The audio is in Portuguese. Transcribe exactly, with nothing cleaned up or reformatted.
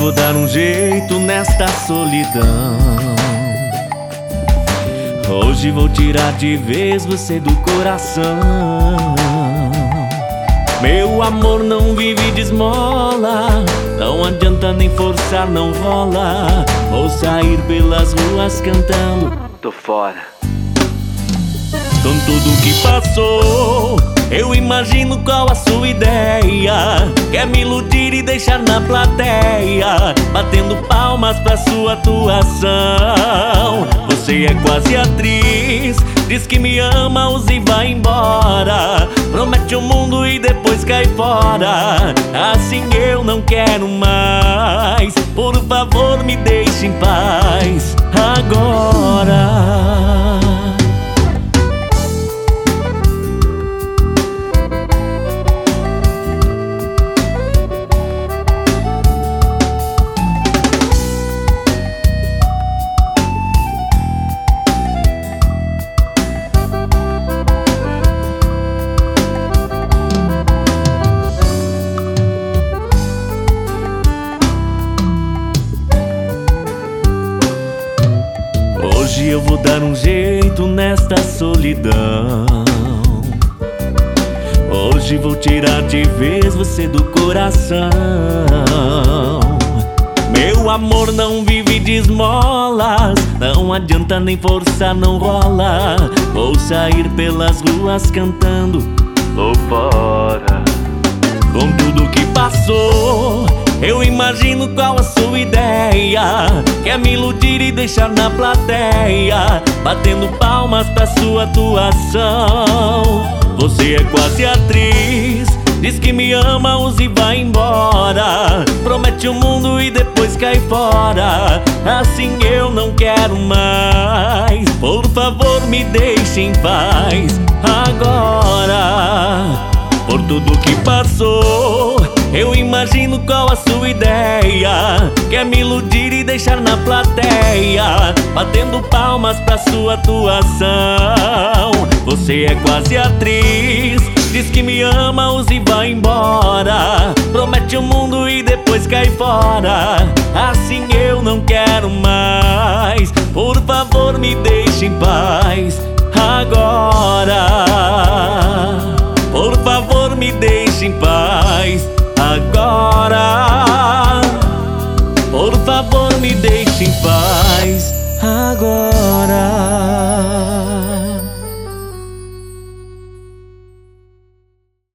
vou dar um jeito nesta solidão. Hoje vou tirar de vez você do coração. Meu amor não vive de esmola, não adianta nem forçar, não rola. Vou sair pelas ruas cantando, tô fora. Com tudo que passou, eu imagino qual a sua ideia. Quer me iludir e deixar na plateia, batendo palmas pra sua atuação. Você é quase atriz, diz que me ama, usa e vai embora. Promete o mundo e depois cai fora. Assim eu não quero mais. Por favor, me deixe em paz agora. Hoje eu vou dar um jeito nesta solidão. Hoje vou tirar de vez você do coração. Meu amor não vive de esmolas, não adianta nem forçar, não rola. Vou sair pelas ruas cantando, tô fora. Com tudo que passou, eu imagino qual a sua ideia. Quer me iludir e deixar na plateia, batendo palmas pra sua atuação. Você é quase atriz, diz que me ama, usa e vai embora. Promete o mundo e depois cai fora. Assim eu não quero mais. Por favor, me deixe em paz agora. Por tudo que passou, eu imagino qual a sua ideia. Quer me iludir e deixar na plateia, batendo palmas pra sua atuação. Você é quase atriz, diz que me ama, usa e vai embora. Promete o mundo e depois cai fora. Assim eu não quero mais. Por favor, me deixe em paz agora.